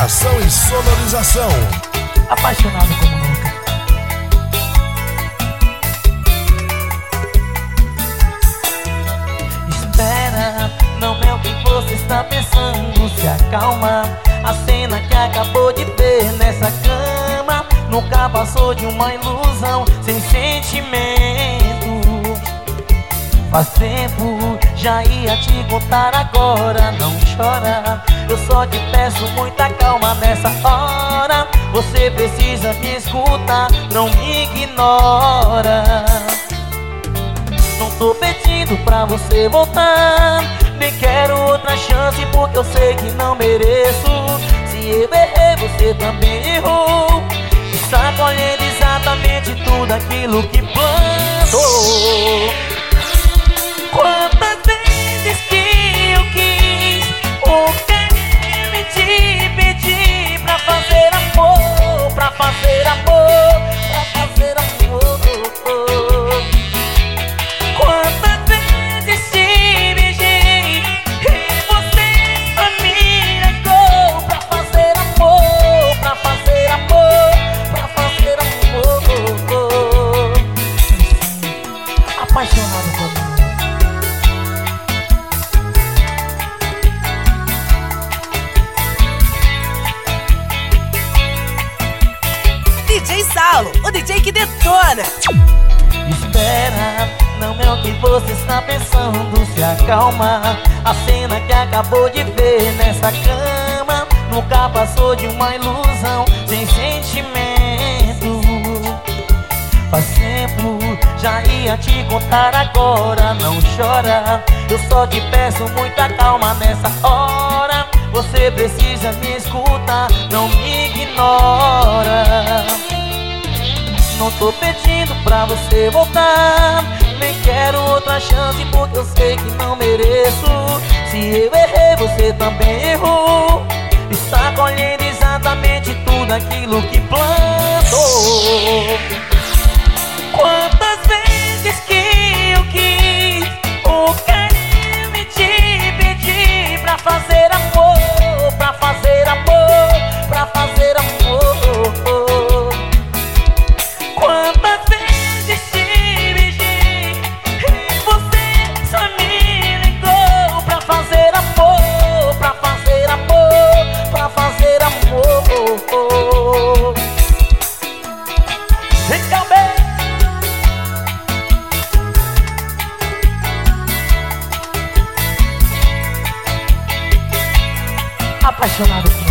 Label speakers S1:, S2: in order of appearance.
S1: iluminação e sonorização.
S2: Apaixonado como nunca. Espera, não é o que você está pensando. Se acalma, a cena que acabou de ver nessa cama nunca passou de uma ilusão sem sentimento. Faz tempo, já ia te contar agora. Não chora, eu só te peço muita calma nessa hora. Você precisa me escutar, não me ignora. Não tô pedindo pra você voltar, nem quero outra chance porque eu sei que não mereço. Se eu errei, você também errou. Está colhendo exatamente tudo aquilo que plantou. Quantas vezes que eu quis o carinho e te pedi pra fazer amor, pra fazer amor, pra fazer amor. Quantas vezes te beijei e você só me negou pra fazer amor, pra fazer amor, pra fazer amor. Apaixonado por mim.
S3: DJ Saulo, o DJ que detona.
S2: Espera, não é o que você está pensando. Se acalma, a cena que acabou de ver nessa cama nunca passou de uma ilusão sem sentimento. Faz tempo, já ia te contar agora. Não chora, eu só te peço muita calma nessa hora. Você precisa me escutar, não me ignora. Não tô pedindo pra você voltar, nem quero outra chance porque eu sei que não mereço. Se eu errei, você também errou. Está colhendo exatamente tudo aquilo que plantou. Quantas vezes que eu quis o carinho e te pedi pra fazer amor, pra fazer amor, pra fazer amor. Quantas vezes te beijei e você só me ligou pra fazer amor, pra fazer amor, pra fazer amor. Vem cá, bem. Apaixonado por